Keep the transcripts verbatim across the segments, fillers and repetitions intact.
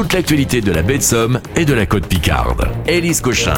toute l'actualité de la baie de Somme et de la côte Picarde. Élise Cochin.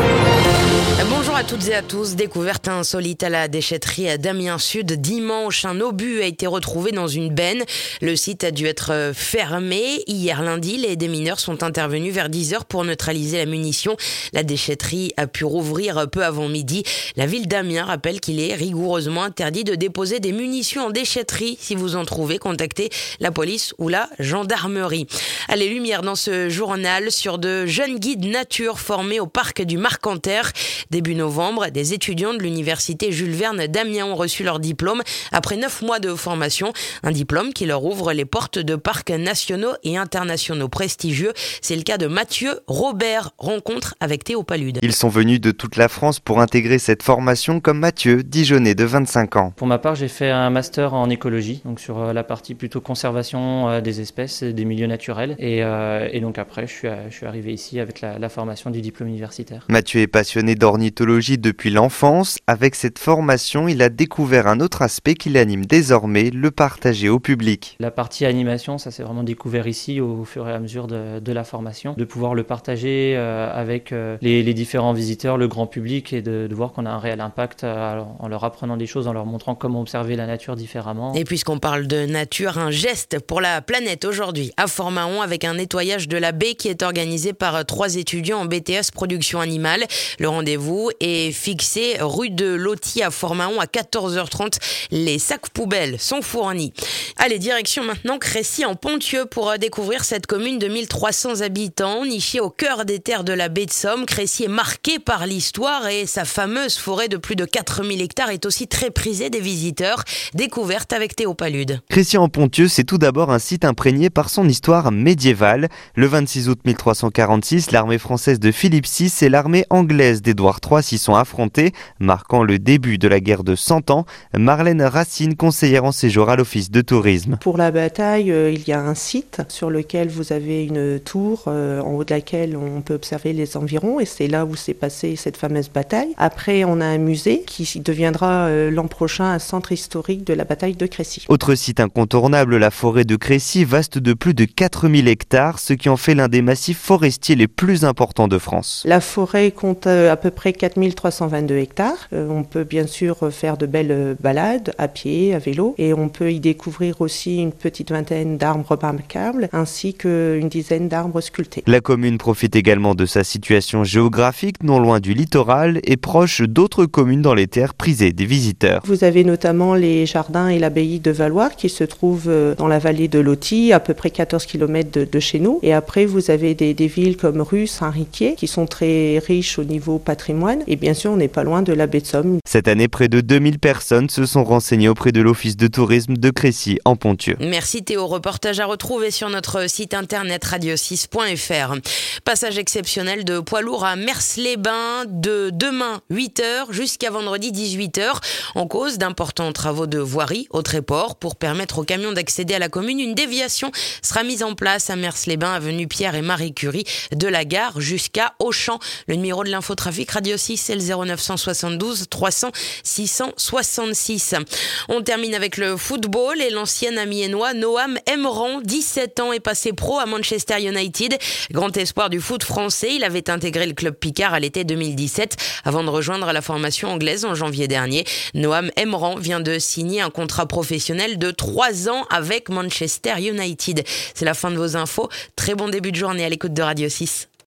Bonjour à toutes et à tous. Découverte insolite à la déchetterie à Damien Sud. Dimanche, un obus a été retrouvé dans une benne. Le site a dû être fermé. Hier lundi, les démineurs sont intervenus vers dix heures pour neutraliser la munition. La déchetterie a pu rouvrir peu avant midi. La ville d'Amiens rappelle qu'il est rigoureusement interdit de déposer des munitions en déchetterie. Si vous en trouvez, contactez la police ou la gendarmerie. Allez, lumière dans ce journal sur de jeunes guides nature formés au parc du Marcanterre. Début novembre, des étudiants de l'université Jules Verne d'Amiens ont reçu leur diplôme après neuf mois de formation. Un diplôme qui leur ouvre les portes de parcs nationaux et internationaux prestigieux. C'est le cas de Mathieu Robert. Rencontre avec Théo Palude. Ils sont venus de toute la France pour intégrer cette formation comme Mathieu, Dijonais de vingt-cinq ans. Pour ma part, j'ai fait un master en écologie, donc sur la partie plutôt conservation des espèces, des milieux naturels. Et, euh, et donc après, je suis, je suis arrivé ici avec la, la formation du diplôme universitaire. Mathieu est passionné d'ornithologie depuis l'enfance. Avec cette formation, il a découvert un autre aspect qui l'anime désormais, le partager au public. La partie animation, ça s'est vraiment découvert ici au fur et à mesure de, de la formation, de pouvoir le partager euh, avec euh, les, les différents visiteurs, le grand public, et de, de voir qu'on a un réel impact euh, en leur apprenant des choses, en leur montrant comment observer la nature différemment. Et puisqu'on parle de nature, un geste pour la planète aujourd'hui à Fort-Mahon avec un nettoyage de la baie qui est organisé par trois étudiants en B T S production animale. Le rendez-vous est fixé rue de Loty à Fort-Mahon à quatorze heures trente. Les sacs poubelles sont fournis. Allez, direction maintenant Crécy en Ponthieu pour découvrir cette commune de mille trois cents habitants, nichée au cœur des terres de la baie de Somme. Crécy est marquée par l'histoire et sa fameuse forêt de plus de quatre mille hectares est aussi très prisée des visiteurs. Découverte avec Théo Palude. Crécy en Ponthieu, c'est tout d'abord un site imprégné par son histoire médiévale. Le vingt-six août mille trois cent quarante-six, l'armée française de Philippe six et l'armée anglaise d'Édouard trois s'y sont affrontés, marquant le début de la guerre de cent ans. Marlène Racine, conseillère en séjour à l'office de tourisme. Pour la bataille, euh, il y a un site sur lequel vous avez une tour euh, en haut de laquelle on peut observer les environs, et c'est là où s'est passée cette fameuse bataille. Après, on a un musée qui deviendra euh, l'an prochain un centre historique de la bataille de Crécy. Autre site incontournable, la forêt de Crécy, vaste de plus de quatre mille hectares, ce qui en fait l'un des massifs forestiers les plus importants de France. La forêt compte euh, à peu près quatre mille trois cent vingt-deux hectares. Euh, on peut bien sûr faire de belles balades à pied, à vélo, et on peut y découvrir aussi une petite vingtaine d'arbres remarquables ainsi qu'une dizaine d'arbres sculptés. La commune profite également de sa situation géographique, non loin du littoral et proche d'autres communes dans les terres prisées des visiteurs. Vous avez notamment les jardins et l'abbaye de Valoir qui se trouvent dans la vallée de Loty, à peu près quatorze kilomètres de, de chez nous. Et après, vous avez des, des villes comme Rue, Saint-Riquier qui sont très riches au niveau patrimoine. Et bien sûr, on n'est pas loin de la baie de Somme. Cette année, près de deux mille personnes se sont renseignées auprès de l'office de tourisme de Crécy en Ponthieu. Merci Théo, reportage à retrouver sur notre site internet radio six point f r. Passage exceptionnel de poids lourd à Mers-les-Bains de demain huit heures jusqu'à vendredi dix-huit heures en cause d'importants travaux de voirie au Tréport. Pour permettre aux camions d'accéder à la commune, une déviation sera mise en place à Mers-les-Bains, avenue Pierre et Marie Curie, de la gare jusqu'à Auchan. Le numéro de l'infotrafic Radio six, c'est le zéro neuf cent soixante-douze trois cents six cent soixante-six. On termine avec le football et l'ancien amiénois Noam Emran, dix-sept ans, est passé pro à Manchester United. Grand espoir du foot français, il avait intégré le club Picard à l'été deux mille dix-sept avant de rejoindre la formation anglaise en janvier dernier. Noam Emran vient de signer un contrat professionnel de trois ans avec Manchester United. C'est la fin de vos infos. Très bon début de journée à l'écoute de Radio six.